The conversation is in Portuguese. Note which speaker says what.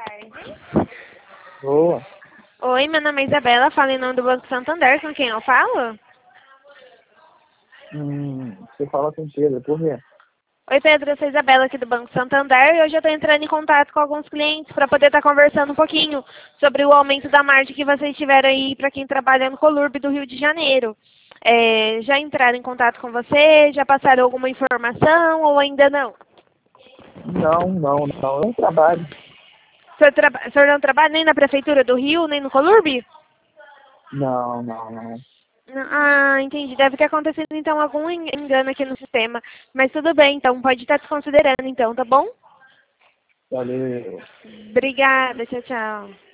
Speaker 1: tarde.
Speaker 2: Boa.
Speaker 1: Oi, meu nome é Isabela, falo em nome do Banco Santander, com quem eu falo?
Speaker 2: Você fala com Pedro, por quê?
Speaker 1: Oi, Pedro, eu sou a Isabela aqui do Banco Santander e hoje eu estou entrando em contato com alguns clientes para poder estar conversando um pouquinho sobre o aumento da margem que vocês tiveram aí para quem trabalha no Colurb do Rio de Janeiro. Já entraram em contato com você? Já passaram alguma informação ou ainda não?
Speaker 2: Não, eu não trabalho.
Speaker 1: O senhor não trabalha nem na Prefeitura do Rio, nem no Colurb?
Speaker 2: Não.
Speaker 1: Ah, entendi. Deve ter acontecido então algum engano aqui no sistema. Mas tudo bem, então pode estar desconsiderando então, tá bom?
Speaker 2: Valeu.
Speaker 1: Obrigada, tchau, tchau.